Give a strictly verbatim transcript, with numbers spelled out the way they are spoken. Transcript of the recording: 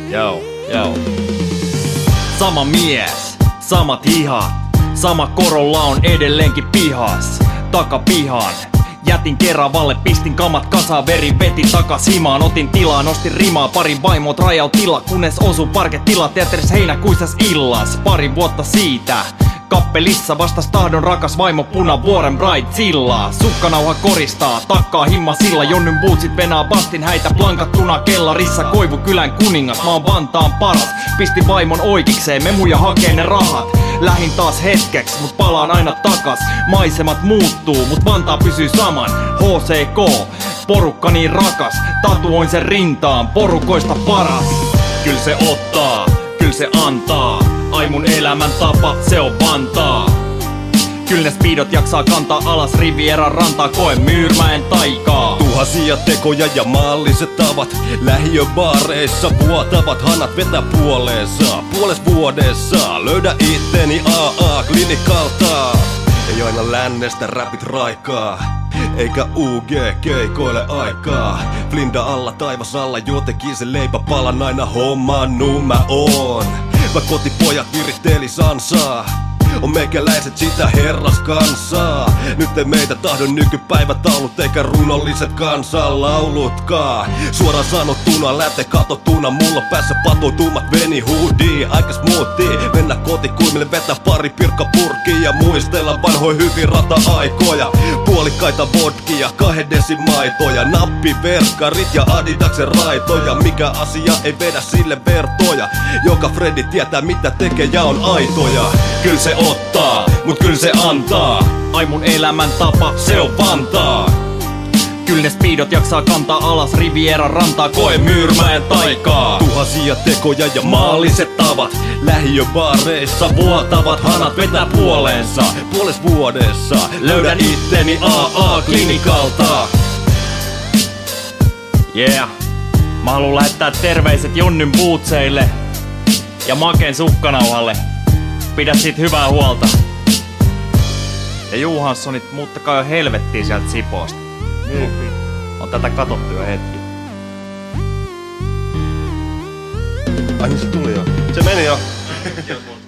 Joo, joo. Sama mies, samat hihat, sama korolla on edelleenkin pihas. Takapihan, jätin Keravalle, pistin kamat kasaan, veri veti takas himaan. Otin tilaa, nostin rimaa, parin vaimot rajautila, kunnes osu parketila teatterissa heinäkuisas illas. Pari vuotta siitä kappelissa vastas tahdon rakas vaimo Punavuoren Bright Sillaa. Sukkanauha koristaa, takkaa himma silla, Jonnyn bootsit venaa bastin häitä plankattuna kellarissa. Koivukylän kuningas, mä oon Vantaan paras. Pistin vaimon oikeikseen, memuja hakee ne rahat. Lähin taas hetkeks, mut palaan aina takas. Maisemat muuttuu, mut Vantaa pysyy saman. H C K, porukka niin rakas. Tatuoin sen rintaan, porukoista paras. Kyl se ottaa, kyl se antaa. Ai mun elämän tapa, se on Vantaa. Kyl ne speedot jaksaa kantaa alas Rivieran rantaa, koe Myyrmäen taikaa. Tuhansia tekoja ja maalliset tavat, lähiöbaareissa vuotavat hanat vetää puoleensa. Puoles vuodessa löydä itteni A A-klinikalta. Ei aina lännestä räpit raikaa, eikä U G keikoille aikaa. Flinda alla, taivas alla, jotenkin se leipäpalan aina hommannut mä oon. Mä kotipojat viritteli sansaa, on meikäläiset sitä herras kansaa. Nyt ei meitä tahdo nykypäivätaulut eikä runolliset kansanlaulutkaan. Suoraan sanottuna, läte katottuna, mulla päässä patoutumat veni huudii. Aika smoothie, mennä kotikuimille, vetää pari pirkkapurkia ja muistella vanhoja hyvin rata-aikoja. Puolikkaita vodkia, kahden desin maitoja, nappiverkkarit ja Adidaksen raitoja. Mikä asia ei vedä sille vertoja, joka Freddy tietää mitä tekee ja on aitoja. Kyl se ottaa, mut kyl se antaa. Ai mun elämän tapa, se on Vantaa. Kyl ne speedot jaksaa kantaa alas Rivieran rantaa, koe Myyrmäen taikaa. Tuhansia tekoja ja maalliset tavat, lähiöbaareissa vuotavat hanat vetää puoleensa. Puoles vuodessa löydän itteni A A-klinikalta. Yeah, mä haluun lähettää terveiset Jonnyn bootseille ja Maken sukkanauhalle. Pidä siitä hyvää huolta. Ja Johanssonit, muuttakaa jo helvettiin sieltä Sipoosta. Niin. On tätä katottu jo hetki. Ai niin se tuli jo. Se meni jo.